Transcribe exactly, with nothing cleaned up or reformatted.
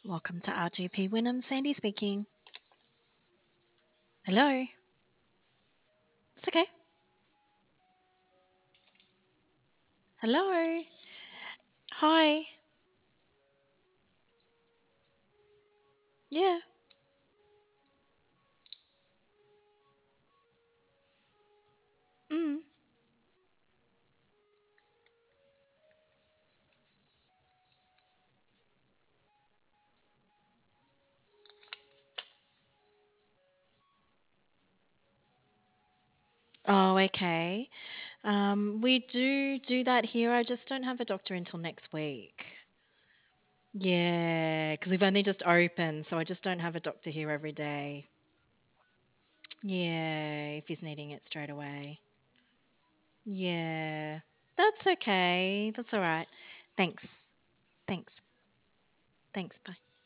Welcome to R G P Wynnum. Sandy speaking. Hello. It's okay. Hello. Hi. Yeah. Mm. Oh, okay. Um, we do do that here. I just don't have a doctor until next week. Yeah, because we've only just opened, so I just don't have a doctor here every day. Yeah, if he's needing it straight away. Yeah. That's okay. That's all right. Thanks. Thanks. Thanks. Bye.